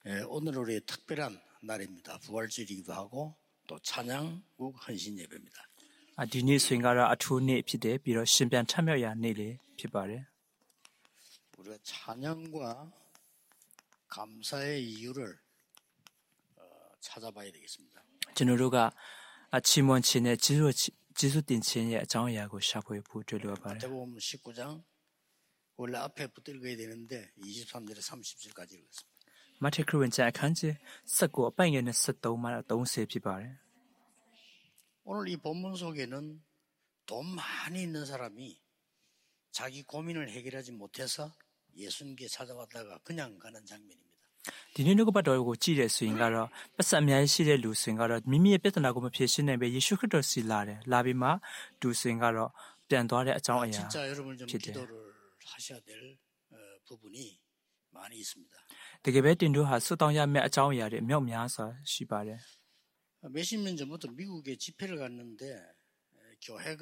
오늘 우리 특별한 날입니다. 부활절이기도 하고 또 찬양국 헌신 예배입니다. ဒီနေ့ဆိုရင်ကတော့အထူးနေ့ဖြစ်တယ်ပြီးတော့ရှင်ပြန်ထမြောက်ရာနေ့လေးဖြစ်ပါတယ် 우리가 찬양과 감사의 이유를 찾아봐야 되겠습니다. ကျွန်တော်တို့ကချီးမွမ်းခြင်းနဲ့ကျေးဇူးတင်ခြင်းရဲ့အကြောင်းအရာကိုရှာဖွေဖို့တွေ့လိုပါတယ် 마태복음 19장 원래 앞에부터 읽어야 되는데 23절에 30절까지 읽었습니다. မဿဲခရစ်ဝင်ကျမ်းအခန်းကြီး19အပိုင်ငယ်နဲ့73မှာ30ဖြစ်ပါတယ် 오늘 이 본문 속에는 돈 많이 있는 사람이 자기 고민을 해결하지 못해서 예수님께 찾아왔다가 그냥 가는 장면입니다. ဒီနေ့နှုတ်ကပတ်တော်ကိုကြည့်ရဆိုရင်ကတော့ပတ်စံအများကြီးရှိတဲ့လူဆိုရင်ကတော့မိမိရဲ့ပြဿနာကိုမဖြေရှင်းနိုင်ပဲယေရှုခရစ်တော်စီလာတယ်လာပြီးမှသူဆိုရင်ကတော့ပြန်သွားတဲ့အကြောင်းအရာ 진짜 여러분 좀 기도를 하셔야 될 부분이 많이 있습니다. တကယ်ပဲတင်တို့ဟာဆွတ်တောင်းရမယ့်အကြောင်းအရာတွေအမြောက်များစွာရှိပါတယ် 몇십 년 전부터 미국에 집회를 갔는데 교회가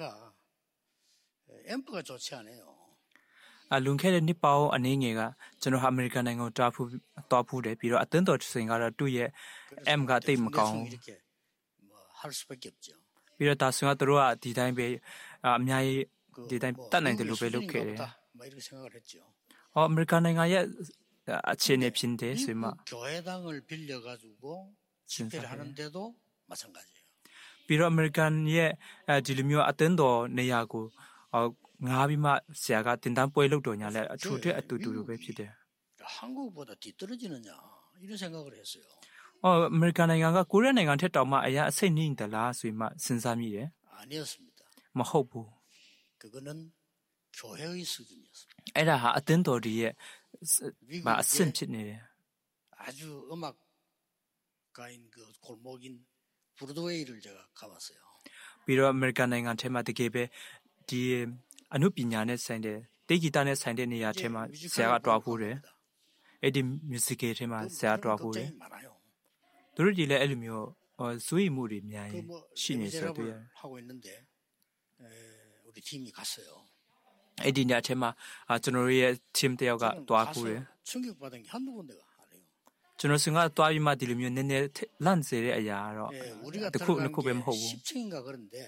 앰프가 좋지 않아요. လွန်ခဲ့တဲ့နှစ်ပေါင်းအနေငယ်ကကျွန်တော်ဟာအမေရိကန်နိုင်ငံကိုတွားဖူးတယ်ပြီးတော့အသင်းတော်ဆိုရင်ကတော့သူ့ရဲ့ M ကတိတ်မကောင်း 이렇게 뭐 할 수밖에 없죠. ပြီးတော့ဒါဆိုရင်တို့ကဒီတိုင်းပဲအများကြီးဒီတိုင်းတတ်နိုင်တယ်လို့ပဲလုပ်ခဲ့တယ် 뭐 이렇게 생각을 했죠. အမေရိကန်နိုင်ငံရဲ့အခြေအနေဖြစ်တယ်ဆိုမှ 교회당을 빌려 가지고 집회를 하는데도 마찬가지예요. ပြီးတော့အမေရိကန်ရဲ့ဒီလိုမျိုးအသင်းတော်နေရာကိုငါးပြီးမှဆရာကတင်တန်းပွဲလုပ်တော်ညာလဲအထူးတဲ့အတူတူပဲဖြစ်တယ် 한국보다 뒤떨어지느냐 이런 생각을 했어요. အမေရိကန်နိုင်ငံကကိုရီးယားနိုင်ငံထက်တောင်မှအရာအစိတ်နှိမ့်တယ်လားဆိုမှစဉ်းစားမိတယ် 아니었습니다. မဟုတ်ဘူး 그거는 교회의 수준이었습니다. အဲ့ဒါဟာအသင်းတော်တွေရဲ့အဆင့်ဖြစ်နေတယ် 아주 음악가인 그 골목인 브로드웨이를 제가 가봤어요. ပြီးတော့အမေရိကန်နိုင်ငံထဲမှာတကယ်ပဲဒီအနုပညာနဲ့ဆိုင်တဲ့တေဂီတာနဲ့ဆိုင်တဲ့နေရာထဲမှာဆရာကတွားဖို့တယ်အဲ့ဒီ musical ထဲမှာဆရာတွားဖို့တယ် 많아요. သူတို့ဒီလည်းအဲ့လိုမျိုးဇွေးမှုတွေအများကြီးရှိနေဆိုတော့ 하고 있는데 우리 팀이 갔어요. အဲ့ဒီနေရာထဲမှာကျွန်တော်ရဲ့ team တယောက်ကတွားဖို့တယ် 충격받은 게 한두 군데가 아니에요. ကျွန်တော်စင်ကတွားပြီးမှဒီလိုမျိုးနည်းနည်းလန့်စေတဲ့အရာတော့ 우리가 တစ်ခု 들어간 နှစ်ခုပဲမဟုတ် 게 ဘူး 10층인가 그런데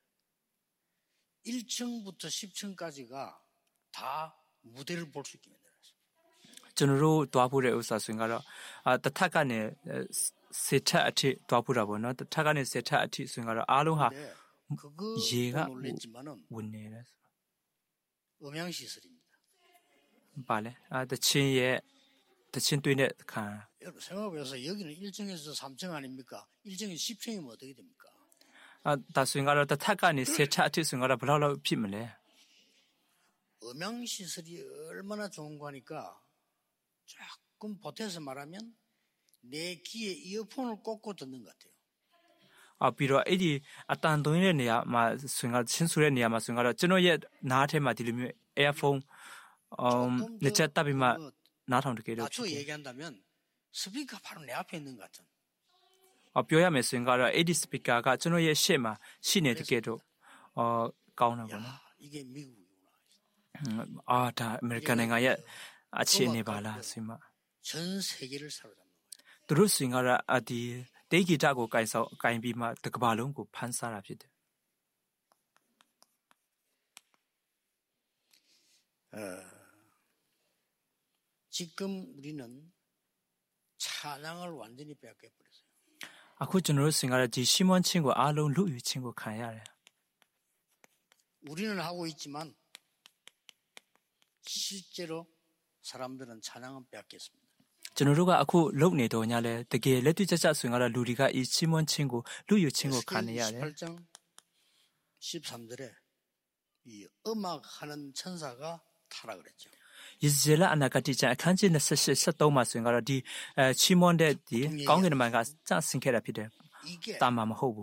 1층부터 10층까지가 다 무대를 볼 수 있게 만들었어요. ကျွန်တော်တို့တွားဖို့တဲ့ဥစ္စာဆိုရင်ကတော့တစ်ထပ်ကနေစေထပ်အထိတွားဖို့တာပေါ့နော်တစ်ထပ်ကနေစေထပ်အထိဆိုရင်ကတော့အားလုံးဟာ 그거 얘가 놀랬지만은 ဝင်နေတယ် 음향 시설입니다. ပါလေတချင်းတွင်းတဲ့ခါ 여러분 생각해보세요. 여기는 1층에서 3층 아닙니까? 1층이 10층이면 어떻게 됩니까? ဒါဆိုရင်ကတော့တစ်ထပ်ကနေစေထပ်အထိဆိုရင်ကတော့ဘယ်လောက်ဖြစ်မလဲ 음향 시설이 얼마나 좋은 거니까 조금 보태서 말하면 내 귀에 이어폰을 꽂고 듣는 것 같아요. ပြီးတော့အဲ့ဒီအတန်သွင်းတဲ့နေရာမှာဆိုရင်ကချင်းဆိုတဲ့နေရာမှာဆိုရင်ကတော့ကျွန်တော်ရဲ့နားထဲမှာဒီလိုမျိုး earphone လက်ချက်တပ်ပြီးမှနားထောင်တကယ်တော့ 낮춰 얘기한다면 스피커 바로 내 앞에 있는 것 같은. ပြောရမယ်ဆိုရင်ကတော့အဲ့ဒီ speaker ကကျွန်တော်ရဲ့ရှေ့မှာရှိနေတကယ်တော့ကောင်းတာပေါ့နော် 이게 미국이구나. ဒါအမေရိကန်နိုင်ငံရဲ့အခြေအနေပါလားဆိုမှ 전 세계를 사로잡는 거예요. သူတို့ဆိုရင်ကတော့ဒီတေဂီတာကိုကင်ပြီးမှတစ်ကမ္ဘာလုံးကိုဖန်ဆာတာဖြစ်တယ် 지금 우리는 찬양을 완전히 빼앗겨 버렸어요. အခုကျွန်တော်တို့ဆိုရင်ကတော့ဒီရှီမွန်ချင်းကိုအားလုံးလူယူချင်းကိုခံရတယ် 우리는 하고 있지만 실제로 사람들은 찬양은 빼앗겼습니다. ကျွန်တော်တို့ကအခုလုံနေတော့ညာလဲတကယ်လက်တွေ့ကျကျဆိုရင်ကတော့လူတွေကဤရှီမွန်ချင်းကိုလူယူချင်းကိုခံနေရတယ် 18장 13절에 이 음악하는 천사가 타락을 했죠. ယေဇေလအနာဂတိကျမ်းအခန်းကြီး28 73မှာဆိုရင်ကတော့ဒီချီမွန်တဲ့ဒီကောင်းကင်ဘုံကစဆင်ခဲ့တာဖြစ်တယ် 이게 တာမှာမဟုတ်ဘူး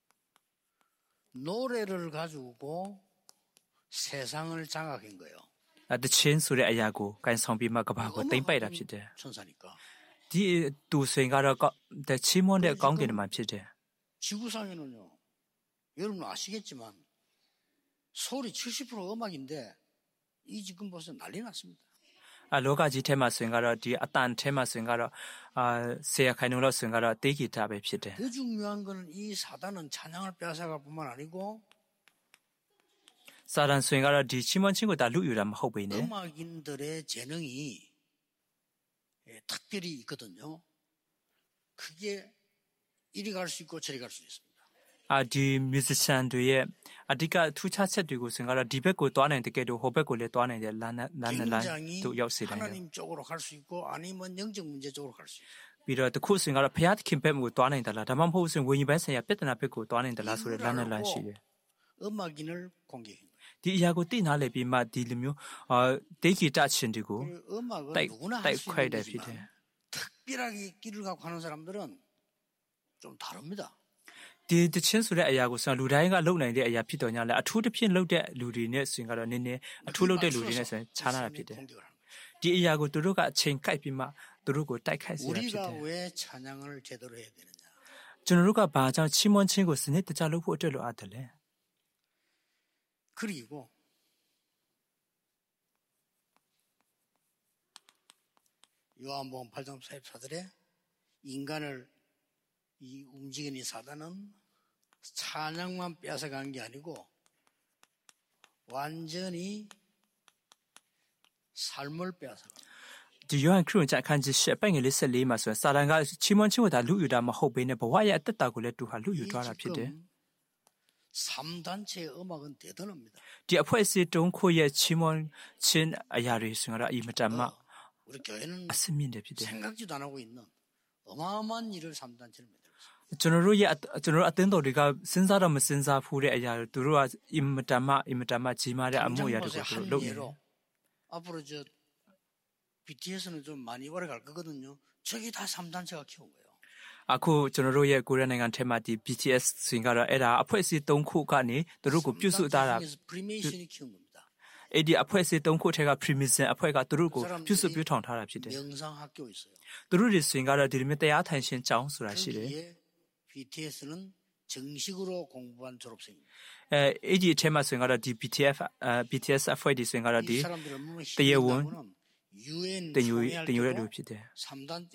노래를 가지고 세상을 장악한 거예요. တချင်းဆိုတဲ့အရာကိုကန်ဆောင်ပြီးမှကဘာကိုတိမ့်ပိုက်တာဖြစ်တယ် 천사니까. ဒီသူဆိုရင်ကတော့ချီမွန်တဲ့ကောင်းကင်ဘုံဖြစ်တယ် 지구상에는요. 여러분 아시겠지만 소리 70% 음악인데 이 지금 벌써 난리 났습니다. လောကကြီးထဲမှာဆိုရင်ကတော့ဒီအတန်ထဲမှာဆိုရင်ကတော့10 ခိုင်နှုန်းလောက်ဆိုရင်ကတော့တေးဂီတပဲဖြစ်တယ် 더 중요한 거는 이 사단은 찬양을 빼앗아갈 뿐만 아니고 စာတန်ဆိုရင်ကတော့ဒီချီးမွမ်းခြင်းကိုဒါလူယူတာမဟုတ်ပေနဲ့ 음악인들의 재능이 특별히 있거든요. 그게 이리 갈 수 있고 저리 갈 수 있습니다. ဒီ musician တွေရဲ့အဓိကထူးခြားချက်တွေကိုဆိုရင်ကတော့ဒီဘက်ကိုတွားနိုင်တဲ့ကဲတော့ဟိုဘက်ကိုလည်းတွားနိုင်တဲ့လမ်းနဲ့လမ်း 굉장히 တို့ရောက်စေတယ် 하나님 쪽으로 갈 수 있고 아니면 영적 문제 쪽으로 갈 수 있어요. ပြီးတော့တခုဆိုရင်ကတော့ဖျားသခင်ဘက်ကိုတွားနိုင်တယ်လားဒါမှမဟုတ်ဆိုရင်ဝိညာဉ်ပိုင်းဆိုင်ရာပြဿနာဘက်ကိုတွားနိုင်တယ်လားဆိုတဲ့လမ်းနဲ့လမ်းရှိတယ် 음악인을 공격한 거예요. ဒီအရာကိုသိနာလေပြီးမှဒီလိုမျိုးတေးဂီတရှင်တွေကို 음악은 တိုက် 누구나 할 수 ခိုက် 있는 တယ်ဖြစ်တယ် 거지만 특별하게 길을 갖고 하는 사람들은 좀 다릅니다. ဒီတချင်းဆိုတဲ့အရာကိုဆိုရင်လူတိုင်းကလုံနိုင်တဲ့အရာဖြစ်တော်ညာလဲအထူးတစ်ဖြင့်လုံတဲ့လူတွေနဲ့ဆိုရင်ကတော့နည်းနည်းအထူးလုံတဲ့လူတွေနဲ့ဆိုရင်ခြားနာတာဖြစ်တယ် 공격을 하는 거예요. ဒီအရာကိုသူတို့ကအချိန်ကိုက်ပြီးမှသူတို့ကိုတိုက်ခိုက်စေတာဖြစ်တယ် 우리가 왜 찬양을 제대로 해야 되느냐? ကျွန်တော်တို့ကဘာကြောင့်ချီးမွမ်းခြင်းကိုစနစ်တကျလုပ်ဖို့အတွက်လိုအပ်တယ်လဲ 그리고 요한복음 8장 44절에 인간을 이 움직이는 이 사단은 찬양만 뺏어간 게 아니고 완전히 삶을 뺏어간 ဒီယောဟန်ခရစ်ဝင်ကျမ်းအခန်းကြီး10ပိုင်းငယ်လေး14မှာဆိုရင်စာတန်ကချီးမွမ်းခြင်းကိုဒါလူယူတာမဟုတ်ဘဲနဲ့ဘဝရဲ့အသက်တာကိုလည်းသူဟာလူယူသွားတာဖြစ်တယ် 3단체의 음악은 대단합니다. ဒီအဖွဲ့အစည်းတုံးခိုရဲ့ချီးမွမ်းခြင်းအရာတွေဆိုရင်တော့အီမတန်မှ 우리 교회는 အစမြင့်တယ်ဖြစ်တယ် 생각지도 안 하고 있는 어마어마한 일을 3단체를 만들고 있습니다. ကျွန်တော်တို့အသင်းတော်တွေကစဉ်းစားတော့မစဉ်းစားဘူးတဲ့အရာတွေသူတို့ကအီမတန်မှကြီးမားတဲ့အမှုအရာတွေကိုသူတို့လုပ်နေတယ် 예로 앞으로 저 BTS는 좀 많이 오래 갈 거거든요. 저기 다 3단체가 키운 거예요. အခုကျွန်တော်တို့ရဲ့ကိုရီးယားနိုင်ငံထဲမှာဒီ BTS ဆိုရင်ကတော့အဲ့ဒါအဖွဲ့အစည်း3ခုကနေသူတို့ကိုပြုစုထားတာ 프리메이션이 키운 겁니다. အဲ့ဒီအဖွဲ့အစည်း3ခုထဲက Freemason အဖွဲ့ကသူတို့ကိုပြုစုပြုထောင်ထားတာဖြစ်တယ် 명상학교 있어요. သူတို့တွေဆိုရင်ကတော့ဒီလိုမျိုးတရားထိုင်ရှင်ကျောင်းဆိုတာရှိတယ် 거기에 BTS는 정식으로 공부한 졸업생입니다. အဲ့ဒီအထဲမှာဆိုရင်ကတော့ဒီ BTS အဖွဲ့ဒီဆိုရင်ကတော့ဒီ 이 사람들 얼마나 တရားဝင် 힘들다고는 UN တင်ယူ 총회할 တင်ယူရ 때도 လို့ဖြစ်တယ် 3단체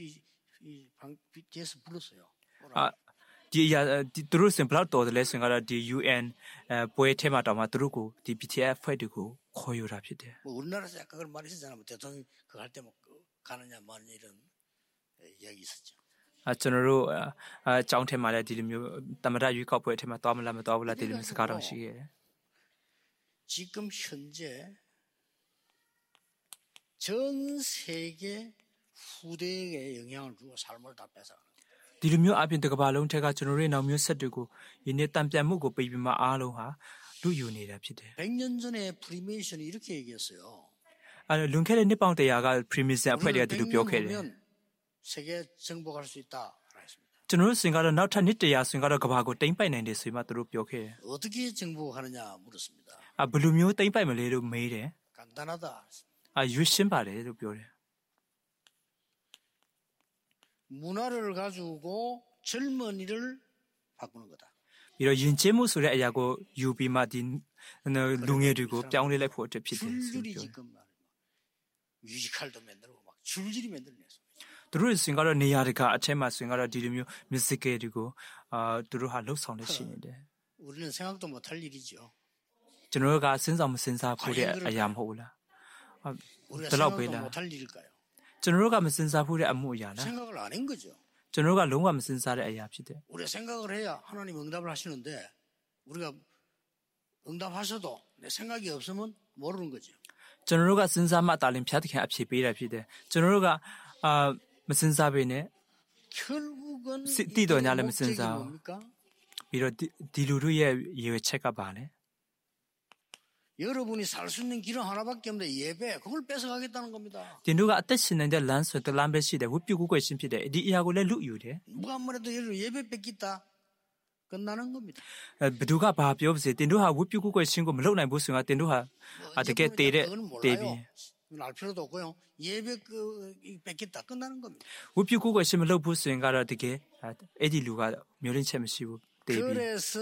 BTS 불렀어요. ဒီအရာဒီသူတို့စင်ဘလောက်တော်တယ်လဲဆိုရင်ကတော့ဒီ UN ပွဲထဲမှာတောင်မှသူတို့ကိုဒီ BTS အဖွဲ့တွေကိုခေါ်ယူတာဖြစ်တယ် 뭐 우리나라에서 약간 그런 말이 있었잖아요. 뭐 대통령 그거 할 때 뭐 가느냐 마느냐 이런 이야기 있었죠. ကျွန်တော်တို့ကျောင်းထဲမှာလည်းဒီလိုမျိုးတမရရွေးကောက်ပွဲထဲမှာသွားမလားမသွားဘူးလားဒီလိုမျိုးစကားတော့ရှိခဲ့တယ် 지금 현재 전 세계 후대에 영향을 주고 삶을 다 뺏어가는 거예요. ဒီလိုမျိုးအပြင်တစ်ကမ္ဘာလုံးထက်ကကျွန်တော်တို့ရဲ့နောက်မျိုးဆက်တွေကိုယနေ့တံပြန်မှုကိုပြီးပြီးမှအားလုံးဟာလူယူနေတာဖြစ်တယ် 100년 전에 프리메이션이 이렇게 얘기했어요. လွန်ခဲ့တဲ့နှစ်ပေါင်း100က Freemason အဖွဲ့တွေကဒီလိုပြောခဲ့တယ် 세계 정복할 수 있다 했습니다. ကျွန်တော်တို့စင်ကတော့နောက်ထပ်နှစ်100ဆိုရင်ကတော့ကမ္ဘာကိုတိမ့်ပိုက်နိုင်တယ်ဆိုမှသူတို့ပြောခဲ့တယ် 어떻게 정복하느냐 물었습니다. ဘယ်လိုမျိုးတိမ့်ပိုက်မလဲလို့မေးတယ် 간단하다. ရွေးရှင်းပါတယ်လို့ပြောတယ် 문화를 가지고 젊은이를 바꾸는 거다. ပြီးတော့ယဉ်ကျေးမှုဆိုတဲ့အရာကိုယူပြီးမှဒီလူငယ်တွေကိုပြောင်းလဲလိုက်ဖို့အတွက်ဖြစ်တယ်ဆို 줄줄이 ပြောတယ် 지금 뮤지컬도 만들고 막 줄줄이 만들어냈어요. သူတို့စင်ကတော့နေရာတကာအထက်မှာစင်ကတော့ဒီလိုမျိုး musical တွေကိုသူတို့ဟာလှုပ်ဆောင်နေရှိနေတယ် 우리는 생각도 못할 일이죠. ကျွန်တော်တို့ကစဉ်းစားမစဉ်းစားဘူးတဲ့အရာမဟုတ်လား 우리가 저 생각도 베라. 못할 일일까요? ကျွန်တော်တို့ကမစဉ်းစားဘူးတဲ့အမှုအရာလား 생각을 안 한 거죠. ကျွန်တော်တို့ကလုံးဝမစဉ်းစားတဲ့အရာဖြစ်တယ် 우리가 생각을 해야 하나님 응답을 하시는데 우리가 응답하셔도 내 생각이 없으면 모르는 거죠. ကျွန်တော်တို့ကစဉ်းစားမှတာလင်ဖျားသခင်အဖြေပေးတာဖြစ်တယ်ကျွန်တော်တို့ကမစဉ်းစားဘဲနဲ့ 결국은 띠도 냐래 목적이 무슨 사. 뭡니까? ပြီးတော့ဒီလူတို့ရဲ့ရည်ရွယ်ချက်ကပါလဲ 여러분이 살 수 있는 길은 하나밖에 없는데 예배 그걸 뺏어가겠다는 겁니다. တင်တို့ကအသက်ရှင်နေတဲ့လမ်းဆိုတလမ်းပဲရှိတယ်ဝတ်ပြုကိုယ်ရှင်ဖြစ်တယ်ဒီအရာကိုလည်းလူယူတယ် 누가 아무래도 예배 뺏겠다 끝나는 겁니다. ဘယ်သူကဘာပြောပါစေတင်တို့ဟာဝတ်ပြုကိုယ်ရှင်ကိုမလုပ်နိုင်ဘူးဆိုရင်တင်တို့ဟာတကယ်တည်တဲ့ 그건 တည်ပြီး 몰라요. 알 필요도 없고요. 예배 뺏겠다 끝나는 겁니다. ဝတ်ပြုကိုယ်ရှင်မလုပ်ဘူးဆိုရင်ကတော့တကယ်အဲ့ဒီလူကမျိုးရင်းချက်မရှိဘူးတည်ပြီး 그래서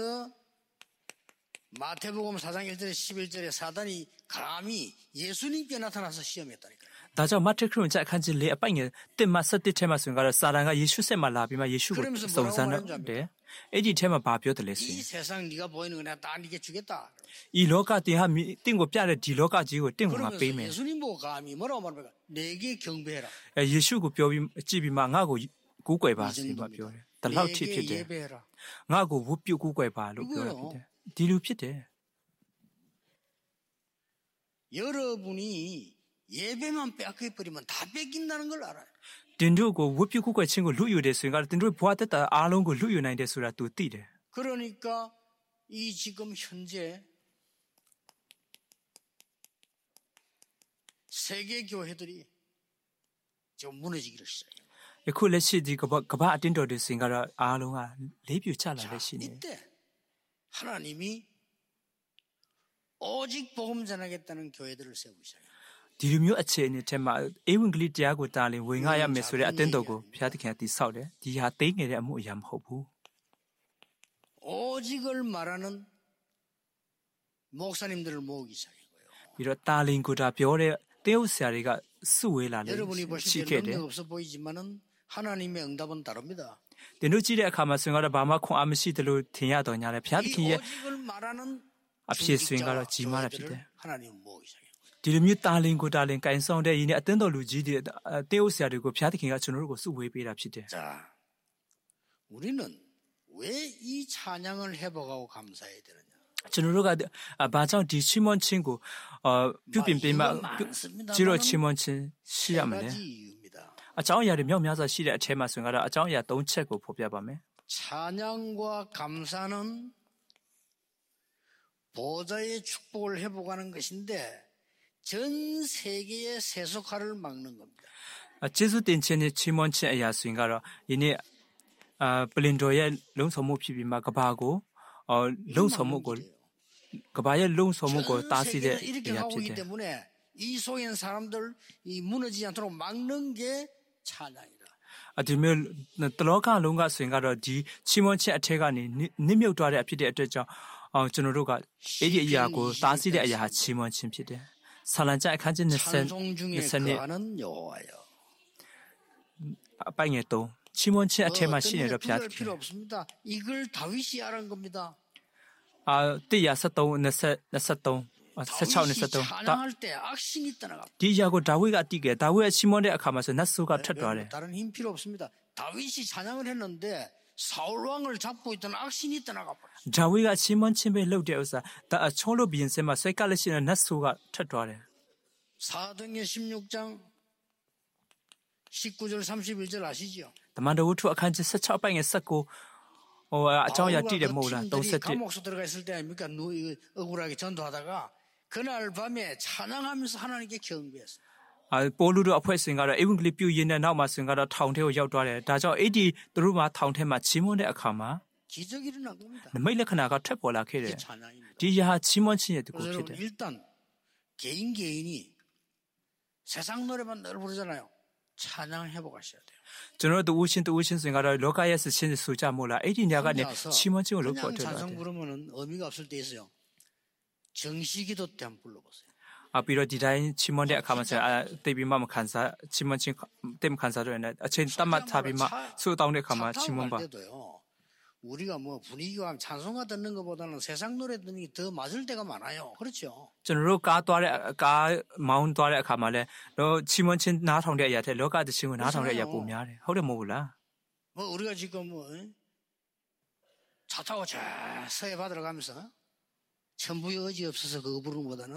마태복음 4장 1절에 11절에 사단이 감히 예수님께 나타나서 시험했다니까요. 다저 마트크론 자 칸지 레 아빠잉 뜸마 서티 테마 순가라 사랑가 예수 세마 라비마 예수고 송산데 에디 테마 바 뼈들레스 이 세상 네가 보이는 거 내가 다 네게 주겠다. 이 로가 띠하 띵고 뼈레 디 로가 지고 띵고 마 그러면서 빼메 예수님 보고 감히 뭐라고 말합니까? 내게 경배해라. 예수고 뼈비 찌비마 nga고 구괴 바시 마 뼈레 달라우 티 내게 피데 예배해라. nga고 wu뼈 구괴 바로 뼈레 피데 디루 피데 여러분이 예배만 빼앗겨버리면 다 뺏긴다는 걸 알아요. 딘두고 wu뼈 구괴 친구 루유데 순가 딘두 보았다 아롱고 루유 나인데 소라 또 띠데 그러니까 이 지금 현재 세계 교회들이 좀 무너지기를 시작해요. 그 레시디 그바 아틴도데 순가라 아롱아 레뷰 차라 자, 레시네 이때 하나님이 오직 복음 전하겠다는 교회들을 세우기 시작해요. 디루뮤 아체니 테마 에ವಂ글리 띠아고 달린 윙하야 메소레 아텐도고 피아티케 띠사오데 디하 땡게레 아무 야မဟုတ်ဘူး 오직을 말하는 목사님들을 모으기 시작한 거예요. ပြီးတော့တာလင်ကိုတာပြောတဲ့တေးဥဆရာတွေကစုဝေးလာလေ 여러분이 보실 ရှိ 때 ခဲ့တယ် 능력 없어 보이지만은 하나님의 응답은 다릅니다. တင်တို့ကြည့်တဲ့အခါမှာဆိုရင်တော့ဘာမှခွန်အားမရှိတယ်လို့ထင်ရတော့ညာလေဘုရားသ 이 ခင်ရဲ့ 오직을 말하는 အဖြစ်ဆိုရင်ကတော့ 중직자와 ကြီးမားတာဖြစ်တယ် 교회들을 하나님 모으기 시작해요. ဒီလိုမျိုးတာလင်ကိုတာလင်ကန်ဆောင်တဲ့ယင်းနဲ့အတင်းတော်လူကြီးတွေတေးဥဆရာတွေကိုဘုရားသခင်ကကျွန်တော်တို့ကိုစုဝေးပေးတာဖြစ်တယ် 자, 우리는 왜 이 찬양을 회복하고 감사해야 되느냐? ကျွန်တော်တို့ကဘာကြောင့်ဒီချီးမွမ်းခြင်းကိုပြုပြင်ပေးမှကြည့်တော့ချီးမွမ်းခြင်းရှိရမ 세 လဲ 가지 이유입니다. အကြောင်းအရာတွေမြောက်များစွာရှိတဲ့အထဲမှာဆိုရင်ကတော့အကြောင်းအရာ၃ချက်ကိုဖော်ပြပါမယ် 찬양과 감사는 보좌의 축복을 회복하는 것인데 전 세계의 세속화를 막는 겁니다. ကျေးဇူးတင်ခြင်းနဲ့ချီးမွမ်းခြင်းအရာဆိုရင်ကတော့ယနေ့ပလင်တော်ရဲ့လုံဆောင်မှုဖြစ်ပြီးမှကဘာကိုလုံဆောင်မှုကိုကဘာရဲ့လုံဆောင်မှုကိုတားဆီးတဲ့ 전 세계는 이렇게 အရာ 하고 ဖြစ်တ 있기 ယ် 때문에 이 속에 있는 사람들 이 무너지지 않도록 막는 게 찬양이다. ဒီမျိုးတလောကလုံးကဆိုရင်ကတော့ဒီချီးမွမ်းခြင်းအထက်ကနေနစ်မြုပ်သွားတဲ့အဖြစ်တဲ့အတွက်ကြောင့်ကျွန်တော်တို့ကအဲ့ဒီအရာကိုတားဆီးတဲ့အရာဟာချီးမွမ်းခြင်းဖြစ်တယ်ဆာလံကျအခန်းကြီး 찬송 중에 20 거하는 여호와여. အပိုင်းငယ်3ချီးမွမ်းခြင်းအထက်မှာရှိနေတော့ဘုရားသ 할 ခင် 필요 없습니다. 이걸 다윗이 알은 겁니다. 173 다윗이 16 찬양할 때 악신이 떠나가. ဒီအရာကိုဒါဝိဒ်ကတည်ခဲ့ဒါဝိဒ်ကချီးမွမ်းတဲ့အခါမှာဆိုနတ်ဆိုးကထွက်သွားတယ် 다른 힘 필요 없습니다. 다윗이 찬양을 했는데 사울 왕을 잡고 있던 악신이 떠나가 버렸어요. ဒါဝိဒ်ကချီးမွမ်းခြင်းပဲလုပ်တဲ့ဥစ္စာချုံးလို့ဘီရင်စဲမှာဆွဲကလက်ရှိတဲ့နတ်ဆိုးကထွက်သွားတယ် 사도행전 16장 19절 31절 아시죠? တမန်တော်ဝတ္ထုအခန်းကြီး16ပိုင်းငယ်19အကြောင်းအရာတည်တယ်မဟုတ်လား 바울과 그 팀들이 31 감옥소 들어가 있을 때 아닙니까? 억울하게 전도하다가 그날 밤에 찬양하면서 하나님께 경배했어요. ပိုလူတို့အဖွဲ့စဉ်ကတော့အေဝံဂေလိပြုရင်းနဲ့နောက်မှာဆိုရင်ကတော့ထောင်ထဲကိုရောက်သွားတယ်ဒါကြောင့်အဲ့ဒီသူတို့မှာထောင်ထဲမှာချီးမွမ်းတဲ့အခါမှာ 기적이 일어난 겁니다. နမိတ်လက္ခဏာကထပ်ပေါ်လာခဲ့တယ် 이게 찬양입니다. ဒီအရာဟာချီးမွမ်းခြင်းရဲ့တကူ 그래서 ဖြစ်တယ် 여러분 일단 개인이 세상 노래만 늘 부르잖아요. 찬양 회복하셔야 돼요. ကျွန်တော်တို့ဦးချင်းဆိုရင်ကတော့လောကရဲ့စချင်းဆိုကြမို့လားအဲ့ဒီနေရာကနေချီးမွမ်းခြင်းကိုလုပ်ဖို့ 그냥 အတွက် 찬송 부르면은 의미가 없을 때 있어요. 정시기도 때 한번 불러보세요. ပြီးတော့ဒီတိုင်းချီးမွမ်းတဲ့အခါမှာဆိုတိတ်ပြီးမှမခံစားချီးမွမ်းခြင်းတိတ်မခံစားတော့ရင်အချိန်တတ်မှတ်ထားပြီးမှဆုတောင်းတဲ့အခါမှာချီးမွမ်းပါ 때도요. 우리가 뭐 분위기가 찬송가 듣는 것보다는 세상 노래 듣는 게 더 맞을 때가 많아요. 그렇죠? ကျွန်တော်တို့ကားသွားတဲ့ကားမောင်းသွားတဲ့အခါမှာလည်းတော့ချီးမွမ်းခြင်းနားထောင်တဲ့အရာတဲ့လောကသရှင်ကိုနားထောင်တဲ့အရာပုံများတယ်ဟုတ်တယ်မဟုတ်ဘူးလား 뭐 우리가 지금 뭐 차 타고 저 서해 받으러 가면서 천부의 의지 없어서 그거 부르는 것보다는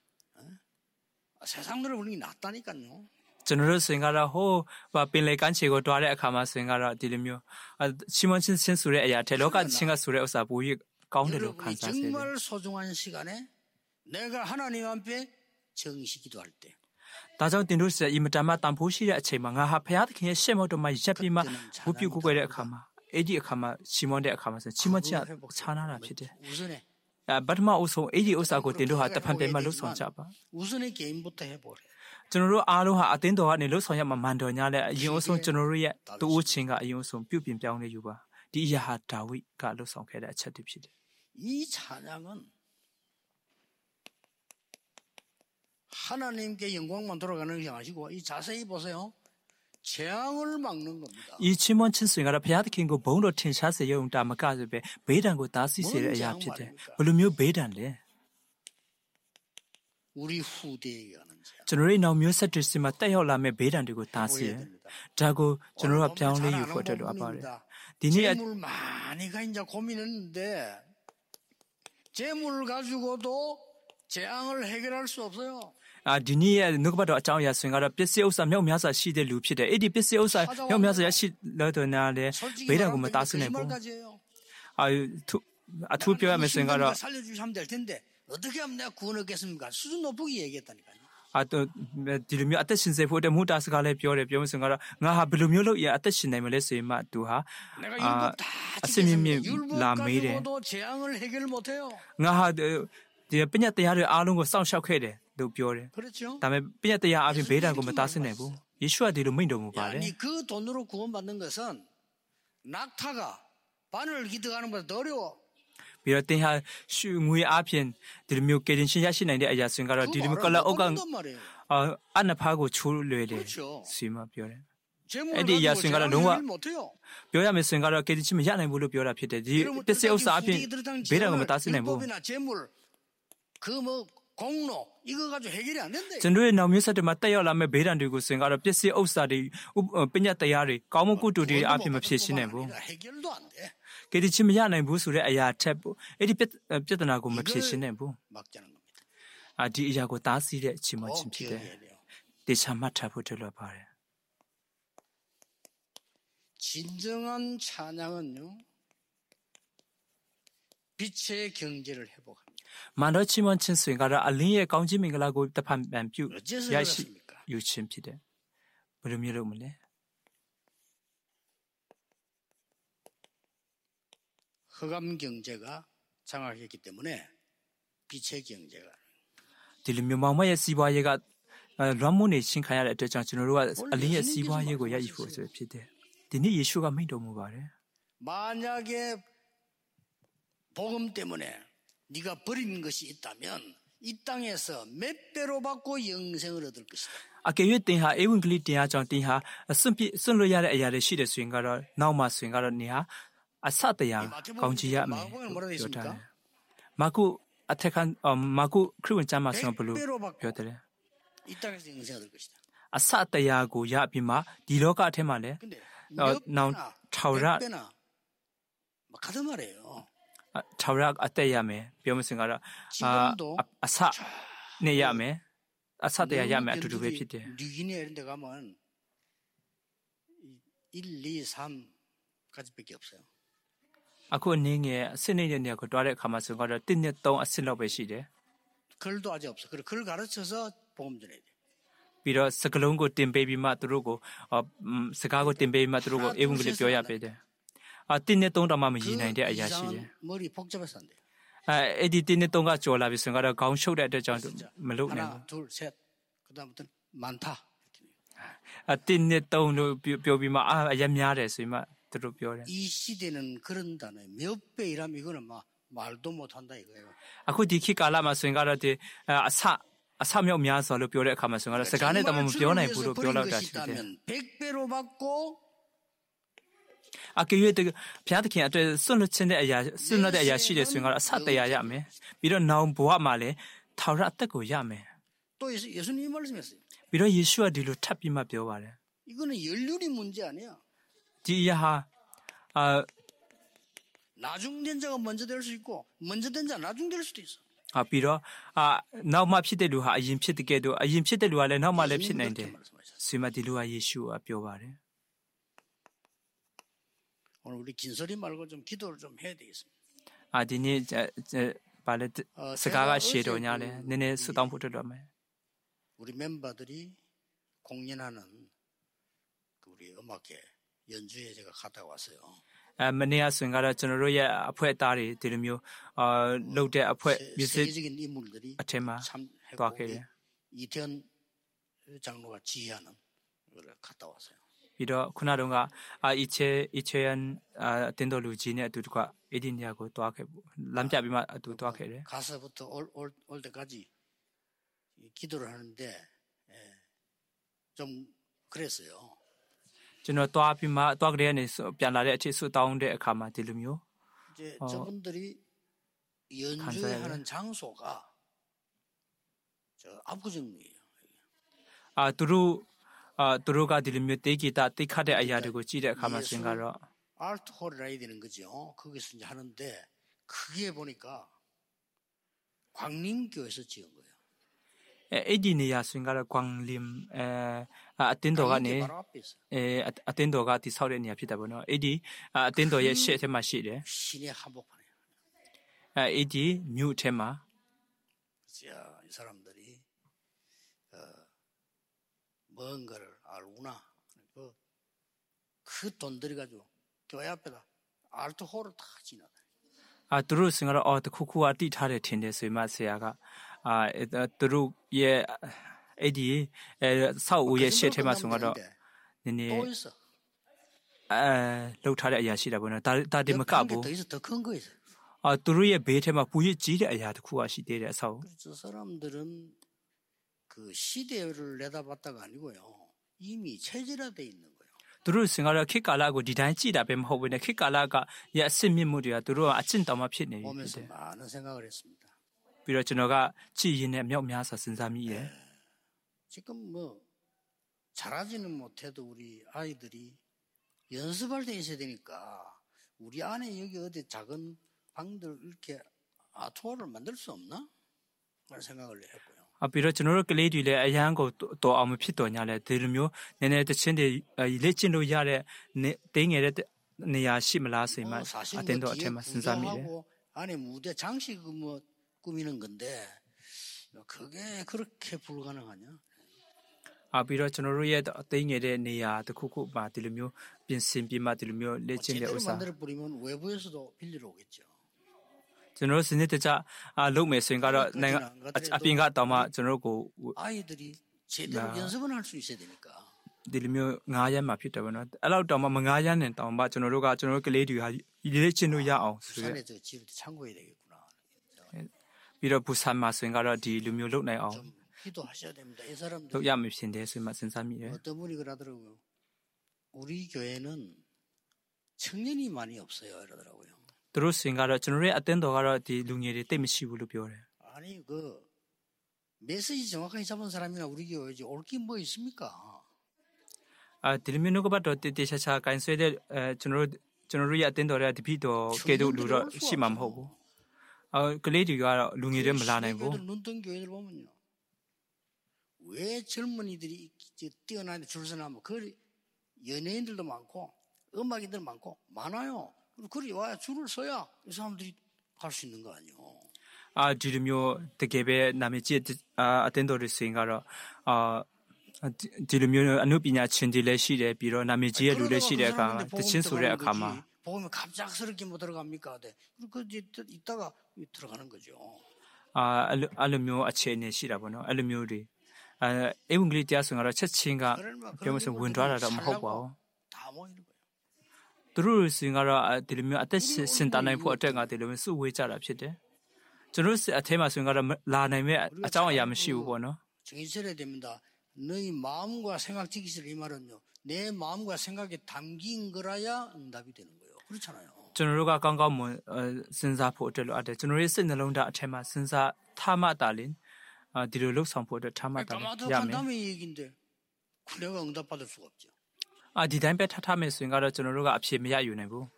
세상 노래 부르는 게 낫다니까요. ကျွန်တော်တို့ဆိုရင်ကတော့ဟိုပင်လေကမ်းခြေကိုတွားတဲ့အခါမှာဆိုရင်ကတော့ဒီလိုမျိုးချီးမွမ်းခြင်းဆိုတဲ့အရာတဲ့လောကသရှင်ကဆိုတဲ့ဥစ္စာပိုပြီးကောင်းတယ်လို့ခံ 여러분이 စားစေတယ် 정말 소중한 시간에 내가 하나님 앞에 정시 기도할 때 ဒါကြောင့်တင်တို့ဆက်အင်မတန်မှတန်ဖိုးရှိတဲ့အချိန်မှာငါဟာဘုရားသခင်ရဲ့ရှေ့မောက်တော်မှာရပ်ပြီးမှဝတ်ပြုကိုယ်တဲ့အခါမှာအဲ့ဒီအခါမှာချီးမွမ်းတဲ့အခါမှာဆိုချီးမွမ်းခြင်းခြားနာတာဖြစ်တယ် 우선에 ပထမအဆုံးအဲ့ဒီဥစ္စာကိုတင်တို့ဟာတဖန်ပြန်မှလှုပ်ဆောင်ကြပါ 우선에 개인부터 해보래. ကျွန်တော်တို့အားလုံးဟာအသင်းတော်ကနေလှုပ်ဆောင်ရမှာမန်တော်ညာလဲအရင်အဆုံးကျွန်တော်တို့ရဲ့တူဦးချင်းကအရင်အဆုံးပြုပြင်ပြောင်းလဲယူပါဒီအရာဟာဒါဝိဒ်ကလှုပ်ဆောင်ခဲ့တဲ့အချက်တွေဖြစ်တယ် 이 찬양은 하나님께 영광만 돌아가는 것이 아니고 이 자세히 보세요. 재앙을 막는 겁니다. 이 치먼 친수인가라 배아드킨고 봉로 틴샤스 여운다 마가즈베 베단고 다시세를 뭔 야피데 말입니까? 블루묘 베단래 우리 후대에게 하는 재앙. 저너리 나오며 세트스마 따여라메 베단디고 보여야 다시 됩니다. 자고 저너가 오늘 보면 병리 잘 아는 유포들로 아바래 부분입니다. 디니 재물 많이가 이제 고민했는데 재물을 가지고도 재앙을 해결할 수 없어요. 아 디니에 누가봐도 아चा오야 수인가라 삐세 우사 명미하사 시대 루피데 에디 삐세 우사 명미하사 야시 너더나레 솔직히 베단고 말하면 다스네고 거짓말까지 해요. 아투 뼈야 메생가라 살려주시면 될 텐데 어떻게 하면 내가 구원 얻겠습니까? 수준 높게 얘기했다니까요. 아또 디르미 아따 신세포데 무다스가레 뼈레 뼈면생가라 나하 블루묘로 야 아따 신내면레 세마 두하 내가 아, 율법 다 아스미미 지켰습니다. 율법 라메이레. 가지고도 재앙을 해결 못해요. 나하 디 삐냐တရားတွေအားလုံးကိုစောင့်ရှောက်ခဲ့တယ်လို့ပြောတယ် 그렇죠? ဒါပေမဲ့삐냐တရားအပြင်ဘေးဒဏ်ကိုမတားဆင်းနိုင်ဘူးယေရှုကဒီလိုမိန့်တော်မူပါတယ် 아니 그 돈으로 구원받는 것은 낙타가 바늘을 기득하는 것보다 더 어려워. ပြီးတော့သင်ဟာရှုငွေအပြင်ဒီလိုမျိုးကယ်တင်ရှင်ရရှိနိုင်တဲ့အရာဆိုရင်ကတော့ဒီလိုမျိုးကလအုတ်က 어렵단 말이에요. အနဖားကိုချိုးလွယ်တယ် 그렇죠. ဆီမပြောတယ် 재물을 에디 가지고 야스인가라 재앙을 농화- 해결 못해요. ပြောရမယ်ဆိုရင်ကတော့ကယ်တင်ရှင်မရနိုင်ဘူးလို့ပြောတာဖြစ်တယ်ဒီ 그러면 ပစ္စည်းဥစ္စာအပြင် 후대기 들어당 ဘေးဒဏ်ကိုမတားဆင်းနိုင်ဘူး 율법이나 재물 그 뭐 공로 이거 가지고 해결이 안 된대. ကျွန်တော်ရဲ့နောက်မျိုးဆက်တွေမှာတက်ရောက်လာမဲ့ဘေးဒဏ်တွေကိုဆိုရင်ကတော့ပစ္စည်းဥစ္စာတွေပညာတရားတွေကောင်းမှုကုသိုလ်တွေအပြင်မဖြစ်ရှင်းနိုင်ဘူး 해결도 안 돼. ကယ်တင်ရှင်မရနိုင်ဘူးဆိုတဲ့အရာထက်အဲ့ဒီပြဿနာကိုမဖြစ်ရှင်းနိုင်ဘူး 막자는 겁니다. ဒီအရာကိုတားဆီးတဲ့အချိန်မှ 꼭 ချင်းဖြစ်တယ် 기억해야 돼요. တေချာမှတ်ထားဖို့တို့လိုပါတယ် 진정한 찬양은요. 빛의 경제를 회복합니다. မန်တော်ချီးမွမ်းခြင်းဆိုရင်ကတော့အလင်းရဲ့ကောင်းခြင်းမင်္ဂလာကိုတစ်ဖန်ပြန်ပြု 어째서 ရရှိ 그렇습니까? ယူခြင်းဖြစ်တယ်ဘယ်လိုမျိုးလုပ်မလဲ 흑암 경제가 장악했기 때문에 빛의 경제가 ဒီလိုမျိုးမောင်မရဲ့စီးပွားရေးကလွမ်းမိုးနေရှင်းခံရတဲ့အတွက်ကြောင့်ကျွန်တော်တို့ကအလင်းရဲ့စီးပွားရေးကိုရရှိဖို့ဆိုဖြစ်တယ်ဒီနေ့ယေရှုကမိန့်တော်မူပါတယ် 만약에 복음 때문에 네가 버린 것이 있다면 이 땅에서 몇 배로 받고 영생을 얻을 것이다. အကယ်၍တင်ဟာဧဝံဂေလိတရားကြောင့်တင်ဟာစွန့်လို့ရတဲ့အရာတွေရှိတယ်ဆိုရင်ကတော့နောက်မှဆိုရင်ကတော့နေဟာအဆတရားကောင်းချီးရမယ်ပြောထားတယ်မာကုအထက်ခံမာကုခရစ်ဝင်ကျမ်းမှာဆိုရင်ဘယ်လိုပြောတယ်လဲ 이 땅에서 영생 얻을 것이다. အဆတရားကိုရပြီးမှဒီလောကအထက်မှာလည်း 근데 now 몇 타오라 배나 막 가든 말이에요. ထာဝရအသက်ရမယ်ပြောမစင်ကတော့အဆနဲ့ရမယ်အဆတရားရမယ်အတူတူပဲဖြစ်တယ် 뉴기니아 이런 데 가면 1, 2, 3까지밖에 없어요. အခုအနေငယ်အစစ်နေတဲ့နေရာကိုတွားတဲ့အခါမှာဆိုတော့1နဲ့3အစစ်လောက်ပဲရှိတယ် 글도 아직 없어. 그래 글 가르쳐서 복음 전해야 돼. ပြီးတော့စကလုံးကိုတင်ပေးပြီးမှသူတို့ကိုစကားကိုတင်ပေးပြီးမှသူတို့ကိုဧဝံဂေလိပြောရပေးတယ်1နဲ့3တော့မှမရည်နိုင်တဲ့အရာရှိတယ် 머리 복잡해서 안 돼. အဲ့ဒီ1နဲ့3ကကြော်လာပြီဆိုတော့ခေါင်းရှုပ်တဲ့အတွက်ကြောင့်မလုပ်နိုင် 하나, 둘, 셋. 그다음부터 많다. ဘူး1နဲ့3လို့ပြောပြီးမှအရက်များတယ်ဆိုပြီးမှသူတို့ပြောတယ် 이 시대는 그런 단어에 몇 배 이라면 이거는 막 말도 못 한다 이거예요. အခုဒီခေတ်ကာလမှာဆိုရင်ကတော့ဒီအဆမြောက်များစွာလို့ပြောတဲ့အခါမှာဆိုရင်ကတော့စကားနဲ့တမမပြောနိုင်ဘူးလို့ပြောလောက်တာရှိတယ် 100배로 받고 အကယ်၍ဘုရားသခင်အတွက်စွန့်လွတ်ခြင်းတဲ့အရာစွန့်လွတ်တဲ့အရာရှိတယ်ဆိုရင်ကတော့အဆတရားရမယ်ပြီးတော့နောင်ဘဝမှာလည်းထာဝရအသက်ကိုရမယ် 또 예수님이 말씀했어요. ပြီးတော့ယေရှုကဒီလိုထပ်ပြီးမှပြောပါတယ် 이거는 연륜이 문제 아니야. ဒီအရာဟာ 나중 된 자가 먼저 될 수 있고 먼저 된 자 나중 될 수도 있어. ပြီးတော့နောက်မှဖြစ်တဲ့လူဟာအရင်ဖြစ်တဲ့ကဲ့သို့အရင်ဖြစ်တဲ့လူကလည်းနောက်မှလည်းဖြစ်နိုင်တယ်ဆိုမှဒီလူကယေရှုကပြောပါတယ် 오늘 우리 긴 소리 말고 좀 기도를 좀 해야 되겠습니다. ဒီနေ့ဘာလဲစကားကရှေ့တော်ညာလဲနည်းနည်းဆုတောင်းဖို့တွေ့တော့မယ် 우리 멤버들이 공연하는 우리 음악회 연주회 제가 갔다 왔어요. မနေ့ကဆိုရင်ကတော့ကျွန်တော်တို့ရဲ့အဖွဲ့သားတွေဒီလိုမျိုးလှုပ်တဲ့အဖွဲ့ music 세계적인 인물들이 아테마 참했고 도와케레. 이태원 장로가 지휘하는 걸 갔다 왔어요. ပြီးတော့ခုနတုန်းကအီချေယန်တင်တော်လူကြီးနဲ့အတူတကွအဲ့ဒီနေရာကိုတွားခဲ့ဘူးလမ်းပြပြီးမှအတူတွားခဲ့တယ် 가서부터 올 때까지 기도를 하는데 좀 그랬어요. ကျွန်တော်တွားပြီးမှတွားကြတဲ့နေပြန်လာတဲ့အချိန်ဆူတောင်းတဲ့အခါမှာဒီလိုမျိုး 이제 저분들이 연주하는 장소가 저 압구정이에요. သူတို့ကဒီလိုမျိုးတေးဂီတတိတ်ခတ်တဲ့အရာတွေကိုကြည့်တဲ့အခါမှာဆိုရင်ကတော့ 알트홀이라 해야 되는 거죠. 거기서 이제 하는데 그게 보니까 광림교에서 지은 거예요. အဲ့ဒီနေရာဆိုရင်ကတော့ကွမ်လင်အတင်းတော်ကနေ 바로 앞에 있어요. အတင်းတော်ကတိဆောက်တဲ့နေရာဖြစ်တာပေါ့နော်အဲ့ဒီအတင်းတော်ရဲ့ရှေ့ထဲမှာရှိတယ် 신의 한복판이에요. အဲ့ဒီမြို့ထဲမှာ 이 사람들이 뭔가를 알구나. 그 돈들이 가지고 교회 앞에다 알트홀을 다 지나다. သူတို့ဆိုရင်ကတော့တခုခုကတိထားတယ်ထင်တယ်ဆိုမှဆရာကသူတို့ရဲ့အဲ့ဒီဆောက်ဦးရဲ့ရှေ့ထဲမှာဆိုတော့နည်းနည်း 또 있어. လှုပ်ထားတဲ့အရာရှိတာပေါ့နော်ဒါဒီမကဘူး 더 있어. 더 큰 거 있어. သူတို့ရဲ့ဘေးထဲမှာပူရကြီးတဲ့အရာတစ်ခုရှိသေးတယ်အဆောက် 저 사람들은 그 시대를 내다봤다가 아니고요. 이미 체질화돼 있는 거예요. သူတို့စင်ကတော့ခေတ်ကာလကိုဒီတိုင်းကြည့်တာပဲမဟုတ်ဘူးねခေတ်ကာလကရဲ့အစစ်မြင့်မှုတွေကသူတို့ကအကျင့်တော်မှဖြစ်နေပြီ 보면서 많은 생각을 했습니다. ပြီးတော့ကျွန်တော်ကကြည်ရင်နဲ့မြောက်များစွာစဉ်းစားမိတယ် 지금 뭐 잘하지는 못해도 우리 아이들이 연습할 때 있어야 되니까 우리 안에 여기 어디 작은 방들 이렇게 아트홀을 만들 수 없나? 그런 생각을 했고요. ပြီးတော့ကျွန်တော်တို့ကလေးတွေလည်းအရန်ကိုတော်အောင်မဖြစ်တော်ညာလဲဒီလိုမျိုးနည်းနည်းတချင်းတွေလက်ကျင့်လို့ရတဲ့တင်းငယ်တဲ့နေရာရှိမလားဆိုမှအတင်းတော်အထက်မှာစဉ်းစားမိတယ် 안에 무대 장식 뭐 꾸미는 건데 그게 그렇게 불가능하냐? ပြီးတော့ကျွန်တော်တို့ရဲ့အသိငယ်တဲ့နေရာတစ်ခုခုမှာဒီလိုမျိုးပြင်ဆင်ပြီးမှဒီလိုမျိုးလက်ကျင့်တဲ့ဥစ္စာ 만들어 버리면 외부에서도 빌리러 오겠죠. ကျွန်တော်စနစ်တကျလုပ်မယ်ဆိုရင်ကတော့နိုင်ငံအပြင်ကတော့မှကျွန်တော်တို့ကို 아이들이 제대로 연습을 할 수 있어야 되니까. ဒီလိုမျိုးငားရမ်းမှာဖြစ်တယ်ပေါ့နော်အဲ့လောက်တောင်မှမငားရမ်းနဲ့တောင်မှကျွန်တော်တို့ကလေးတွေဟာလက်ကျင့်လို့ရအောင်ဆိုရ 부산에 저 집을 참고해야 되겠구나. ပြီးတော့ဘူဆန်မှာဆိုရင်ကတော့ဒီလူမျိုးလုပ်နိုင်အောင် 좀 기도하셔야 됩니다. 이 사람들 လုပ်ရမယ်ဖြစ်တယ်ဆိုမှစဉ်းစားမိတယ် 어떤 분이 그러더라고요. 우리 교회는 청년이 많이 없어요. 이러더라고요. သူတို့စင်ကတော့ကျွန်တော်ရဲ့အတင်းတော်ကတော့ဒီလူငယ်တွေတိတ်မရှိဘူးလို့ပြောတယ် 아니 그 메시지 정확하게 잡은 사람이나 우리 교회지 올 게 뭐 있습니까? ဒီလိုမျိုးနှုတ်ကပတ်တော်တည်တည်ချာချာကိုင်းဆွဲတဲ့ကျွန်တော်တို့ရဲ့အတင်းတော်ရဲ့တပိတော်ကဲတို့လူတော့ရှိမှာမဟုတ်ဘူးကလေးတွေကတော့လူငယ်တွေမလာနိုင်ဘူး 눈뜬 교회들 보면요. 왜 젊은이들이 뛰어나는데 줄 서나면 그 연예인들도 많고 음악인들 많고 많아요. 그리 와야 줄을 서야 이 사람들이 갈 수 있는 거 아니에요. ဒီလိုမျိုးတကယ်ပဲနာမည်ကြီးအတင်းတော်တွေစင်ကတော့ဒီလိုမျိုးအနုပညာရှင်တွေလည်းရှိတယ်ပြီးတော့နာမည်ကြီးရဲ့လူလည်းရှိတဲ့အခါတချင်းဆိုတဲ့အခါမှာ 보면 갑작스럽게 못 들어갑니까? 그 이따가 들어가는 거죠. အဲ့လိုမျိုးအခြေအနေရှိတာပေါ့နော်အဲ့လိုမျိုးတွေအင်္ဂလိပ်တရားဆိုတော့ချက်ချင်းကပြောမစဝင်သွားတာတော့မဟုတ်ပါဘူး 다 모이는 거예요. သူတို့စင်ကတော့ဒီလိုမျိုးအသက်ရှင်တန်နိုင်ဖို့အတွက်ကဒီလိုမျိုးစုဝေးကြတာဖြစ်တယ်ကျွန်တော်အထဲမှာဆိုရင်ကတော့လာနိုင်မဲ့အကြောင်းအရာမရှိဘူးပေါ့နော် 정신차려야 됩니다. 너희 마음과 생각 지키시라 이 말은요. 내 마음과 생각에 담긴 거라야 응답이 되는 거예요. 그렇잖아요. ကျွန်တော်တို့ကကောင်းကောင်းမစဉ်းစားဖို့အတွက်လိုအပ်တယ်ကျွန်တော်ရဲ့စိတ်နှလုံးသားအထက်မှာစဉ်းစားထားမှတာလင်ဒီလိုလှုပ်ဆောင်ဖို့အတွက်ထားမှတာရမယ် 간담회 얘기인데 내가 응답받을 수가 없죠. ဒီတိုင်းပဲထားမယ်ဆိုရင်ကတော့ကျွန်တော်တို့ကအဖြေမရယူနိုင်ဘူး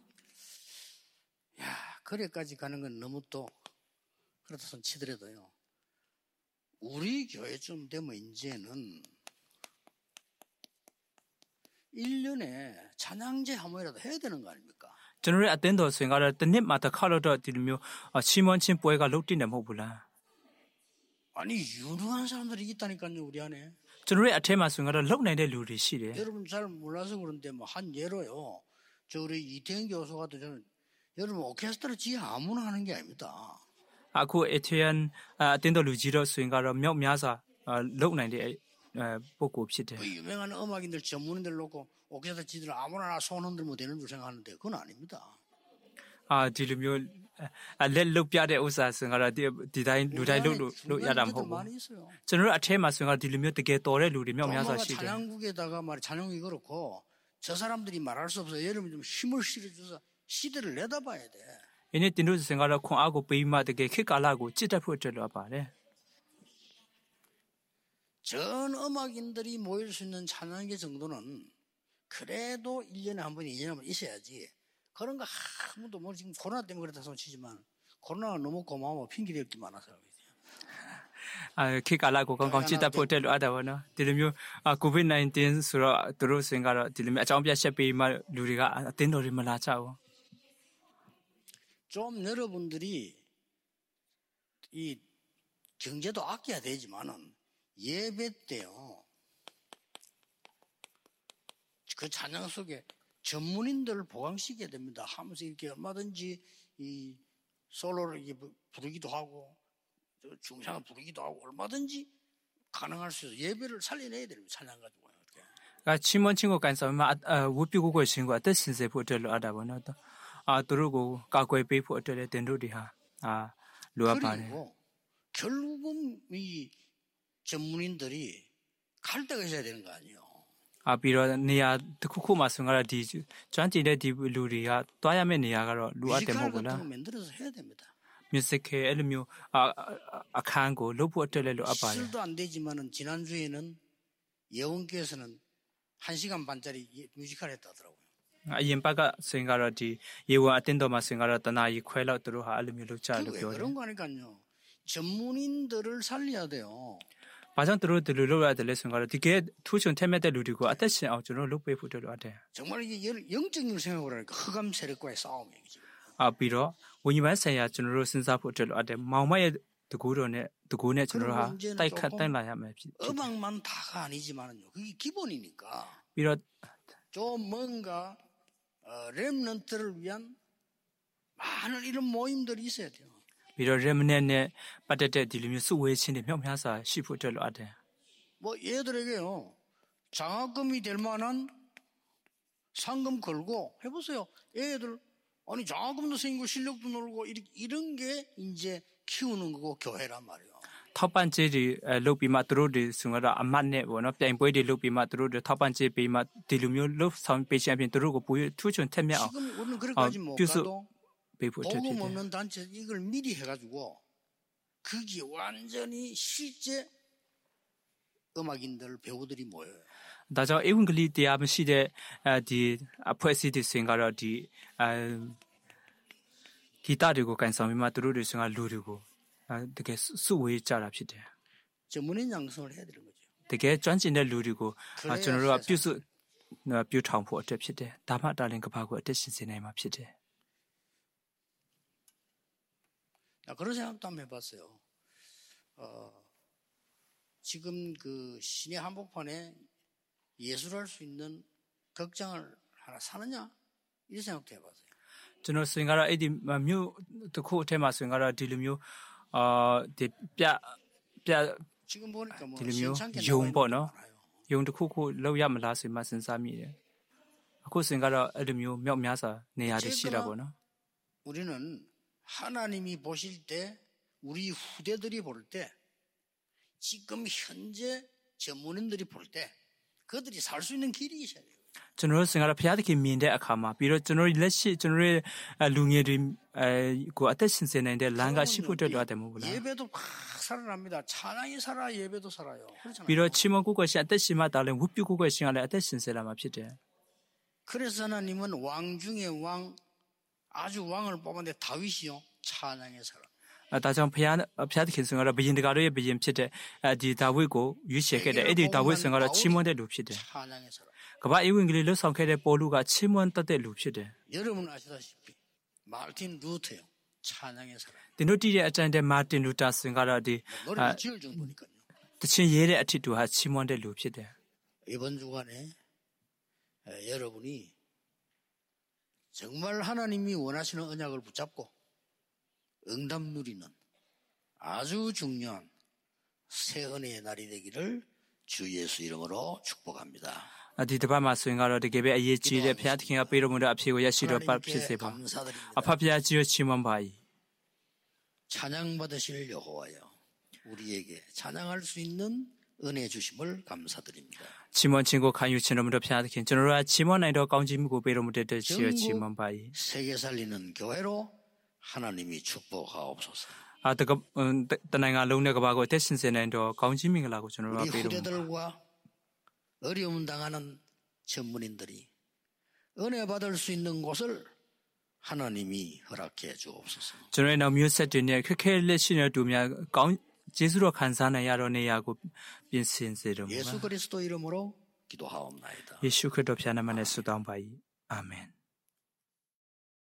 야, 그래까지 가는 건 너무 또 그렇다 손 치더라도요. 우리 교회쯤 되면 이제는 1년에 찬양제 한 번이라도 해야 되는 거 아닙니까? ကျွန်တော်ရဲ့အသင်းတော်ဆိုရင်ကတော့တစ်နှစ်မှတစ်ခါတော့ဒီလိုမျိုးချီးမွမ်းခြင်းပွဲကလုပ်တည်နေမဟုတ်ဘူးလား 아니 유능한 사람들이 있다니까요 우리 안에. ကျွန်တော်ရဲ့အထက်မှာဆိုရင်ကတော့လုပ်နိုင်တဲ့လူတွေရှိတယ် 여러분 잘 몰라서 그런데 뭐 한 예로요. 저 우리 이태현 교수 같은 저는 여러분 오케스트라 지 아무나 하는 게 아닙니다. အခုအထက်အသင်းတော်လူကြီးတော့ဆိုရင်ကတော့မြောက်များစွာလုပ်နိုင်တဲ့ပုဂ္ဂိုလ်ဖြစ်တယ် 그 유명한 음악인들 전문인들 놓고 오케스트라 지들 아무나 손 흔들면 되는 줄 생각하는데 그건 아닙니다. ဒီလိုမျိုးလက်လုတ်ပြတဲ့ဥစ္စာဆိုတော့ဒီတိုင်းလူတိုင်းလုတ်ရတာမဟုတ်ဘူး 많이 있어요. ကျွန်တော်တို့အထဲမှာဆိုရင်ဒီလိုမျိုးတကယ်တော်တဲ့လူတွေမြောက်များစွာ 엄마가 ရှိတယ် 찬양국에다가 말 찬양이 그렇고 저 사람들이 말할 수 없어요. 여러분 좀 힘을 실어줘서 시대를 내다봐야 돼. ဒီနေ့တင်တို့စင်ကတော့ခွန်အားကိုပေးမှတကယ်ခေတ်ကာလကိုကြစ်တတ်ဖို့အတွက်လိုပါတယ် 전 음악인들이 모일 수 있는 찬양계 정도는 그래도 1년에 한 번, 2년에 한 번 있어야지. 그런 거 아무도 뭐 지금 코로나 때문에 그렇다 손치지만 코로나가 너무 고마워 핑계 댈 게 많아서. ခေတ်ကာလကိုကောင်းကောင်းကြစ်တတ်ဖို့အတွက်လိုအပ်တာပေါ့နော်ဒီလိုမျိုး COVID-19 ဆိုတော့သူတို့စင်ကတော့ဒီလိုမျိုးအကြောင်းပြချက်ပေးမှလူတွေကအတင်းတော်တွေမလာကြဘူး 좀 여러분들이 이 경제도 아껴야 되지만은 예배 때요. 그 찬양 속에 전문인들을 보강시켜야 됩니다. 하면서 이렇게 얼마든지 이 솔로를 부르기도 하고 중상을 부르기도 하고 얼마든지 가능할 수 있어요. 예배를 살려내야 됩니다. 찬양 가지고. ချီးမွမ်းခြင်းကိုကန်ဆောင်မှာဝတ်ပြုကိုရှင်ကိုအသက်ရှင်စေဖို့အတွက်လိုအပ်တာပေါ့နော်သူတို့ကိုကာကွယ်ပေးဖို့အတွက်လည်းတင်တို့တွေဟာလိုအပ်ပါတယ် 그리고 결국은 이 전문인들이 갈 데가 있어야 되는 거 아니에요. ပြီးတော့နေရာတစ်ခုခုမှာဆိုတော့ဒီကျွမ်းကျင်တဲ့ဒီလူတွေကတွားရမယ့်နေရာကတော့လိုအပ်တယ်မဟုတ်ဘူးလား 뮤지컬 같은 거 만들어서 해야 됩니다. 뮤직회အဲ့လိုမျိုးအခန်းကိုလုပ်ဖို့အတွက်လည်းလိုအပ်ပါတယ် 실도 안 되지만은 지난주에는 예원교에서는 1시간 반짜리 뮤지컬 했다더라고요. အရင်ပတ်ကဆိုရင်ကတော့ဒီရေဝံအတင်းတော်မှာဆိုရင်ကတော့တနာကြီးခွဲလောက်သူတို့ဟာအဲ့လိုမျိုးလုပ်ကြတယ်လို့ 왜 ပြောတယ် 그런 거 하니까요. 전문인들을 살려야 돼요. ဘာကြောင့်သူတို့ဒီလိုလုပ်ရတယ်လဲဆိုရင်ကတော့ဒီကဲထူးချွန်ထက်မဲ့တဲ့လူတွေကိုအသက်ရှင်အောင်ကျွန်တော်လုပ်ပေးဖို့အတွက်လိုအပ်တယ် 정말 이게 영적인 생각을 하니까 흑암 세력과의 싸움이에요. 지금. ပြီးတော့ဝိညာဉ်ပိုင်းဆိုင်ရာကျွန်တော်တို့စဉ်းစားဖို့အတွက်လိုအပ်တယ်မောင်မရဲ့တကူတော်နဲ့တကူနဲ့ကျွန်တော်တို့ဟာတိုက်ခတ်တိုက်လာရမယ်ဖြစ် 음악만 다가 아니지만은요. 그게 기본이니까. ပြီးတော့ 좀 뭔가 렘넌트를 위한 많은 이런 모임들이 있어야 돼요. ပြီးတော့ remnant နဲ့ပတ်သက်တဲ့ဒီလိုမျိုးစုဝေးခြင်းတွေမြောက်များစွာရှိဖို့အတွက်လိုအပ်တယ် 뭐 얘들에게요. 장학금이 될 만한 상금 걸고 해보세요. 애들 아니 장학금도 생기고 실력도 늘고 이런 게 이제 키우는 거고 교회란 말이에요. ထောက်ပံ့ကြေးတွေလုပ်ပြီးမှသူတို့တွေဆိုတော့အမတ်နဲ့ပေါ့နော်ပြိုင်ပွဲတွေလုပ်ပြီးမှသူတို့တွေထောက်ပံ့ကြေးပြီးမှဒီလိုမျိုးလုပ်ဆောင်ပေးခြင်းအပြင်သူတို့ကိုပိုထူးချွန်ထက်မြက်အောင် 지금 우리는 그렇게까지 못 가도 ပေးဖို့အတွက်ဖြစ်တ 복음 ယ် 없는 단체 이걸 미리 해가지고 그게 완전히 실제 음악인들 배우들이 모여요. ဒါကြောင့်ဧဝံဂေလိတရားမရှိတဲ့ဒီအဖွဲ့အစည်းတွေဆိုရင်ကတော့ဒီဂီတတွေကိုကန်ဆောင်ပြီးမှသူတို့တွေဆိုကလူတွေကိုတကယ်စုဝေးကြတာဖြစ်တယ် 전문인 양성을 해야 되는 거죠. တကယ်ကျွမ်းကျင်တဲ့လူတွေကိုကျွန်တော်တို့ကပြုထောင်ဖို့အတွက်ဖြစ်တယ်ဒါမှတာလင်ကဘာကိုအသက်ရှင်စေနိုင်မှာဖြစ်တယ် 그런 생각도 한번 해봤어요. 지금 그 시내 한복판에 예술할 수 있는 극장을 하나 사느냐 이 생각도 해봤어요. ကျွန်တော်ဆိုရင်ကတော့အဲ့ဒီမြို့တစ်ခုအထက်မှာဆိုရင်ကတော့ဒီလိုမျိုးဒီပြ 지금 보니까 뭐 딜리묘, 시원찮게 나와 용 있는 뻔어. 게 많아요. ယုံတစ်ခုခုလောက်ရမလားဆိုမှစဉ်းစားမိတယ်အခုဆိုရင်ကတော့အဲ့လိုမျိုးမြောက်များစွာနေရာတွေရှိတာပေါ့နော် 우리는 하나님이 보실 때 우리 후대들이 볼 때 지금 현재 전문인들이 볼 때 그들이 살 수 있는 길이 있어야 돼요. ကျွန်တော်တို့စင်ကတော့ဘုရားသခင်မြင်တဲ့အခါမှာပြီးတော့ကျွန်တော်တို့လက်ရှိကျွန်တော်ရဲ့လူငယ်တွေကိုအသက်ရှင်စေနိုင်တဲ့လမ်းကရှိဖို့အတွက်လိုအပ်တယ်မဟုတ်ဘူးလား 예배도 막 살아납니다. 찬양이 살아 예배도 살아요. 그렇잖아요. ပြီးတော့ချီးမွမ်းကိုယ်ကိုရှင်အသက်ရှင်မှတာလည်းဝတ်ပြုကိုယ်ကိုရှင်ကလည်းအသက်ရှင်စေလာမှာဖြစ်တယ် 그래서 하나님은 왕 중에 왕 아주 왕을 뽑았는데 다윗이요 찬양의 사람. ဒါကြောင့်ဘုရားသခင်ဆိုကတော့ဘုရင်တကာတို့ရဲ့ဘုရင်ဖြစ်တဲ့ဒီဒါဝိဒ်ကိုရွေးချယ်ခဲ့တဲ့အဲ့ဒီဒါဝိဒ်ဆိုကတော့ချီးမွမ်းတဲ့လူဖြစ်တယ် 찬양의 사람. ကမ္ဘာဧဝံဂေလိလွတ်ဆောင်ခဲ့တဲ့ပေါလုကချီးမွမ်းတတ်တဲ့လူဖြစ်တယ် 여러분 아시다시피 마르틴 루터요 찬양의 사람. တင်တို့တည်တဲ့အတိုင်းတဲ့မာတင်လူတာစင်ကတော့ဒီ 노래를 지을 정도니까요. တခြင်းရေးတဲ့အထစ်တူဟာချီးမွမ်းတဲ့လူဖြစ်တယ် 이번 주간에 여러분이 정말 하나님이 원하시는 언약을 붙잡고 응답 누리는 아주 중요한 새 은혜의 날이 되기를 주 예수 이름으로 축복합니다. ဒီတစ်ပတ်မှာဆိုရင်ကတော့တကယ်ပဲအရေးကြီးတဲ့ဘုရားသခင်ကပေးတော်မူတဲ့အဖြစ်ကိုရရှိတော်ပတ်ဖြစ်စေပါ 감사드립니다. အဖဖျားကြီးကိုချီးမွမ်းပါ၏ 찬양 받으실 여호와여, 우리에게 찬양할 수 있는 은혜 주심을 감사드립니다. ချီးမွမ်းခြင်းကိုခံယူခြင်းတော်မူသောဘုရားသခင်ကျွန်တော်တို့ကချီးမွမ်းနိုင်သောကောင်းချီးမှုကိုပေးတော်မူတဲ့အတွက်ချီးမွမ်းပါ၏ 세계 살리는 교회로 하나님이 축복하옵소서. တနိုင်ငံလုံးနဲ့ကမ္ဘာကိုအသက်ရှင်စေနိုင်သောကောင်းချီးမင်္ဂလာကိုကျွန်တော်တို့ 우리 ကပေးတော်မူ 후대들과 어려움 당하는 전문인들이 은혜 받을 수 있는 곳을 하나님이 허락해 주옵소서. ကျွန်တော်ရဲ့နောက်မျိုးဆက်တွေနဲ့ခက်ခဲလက်ရှိတဲ့သူများကောင်းကျေးဇူးတော်ခံစားနိုင်ရသောနေရာကိုပြင်ဆင်စေတော်မူပါ 예수 그리스도 이름으로 기도하옵나이다. ယေရှုခရစ်တော်ဖျားနာမနဲ့ဆုတောင်းပါ၏အာမင်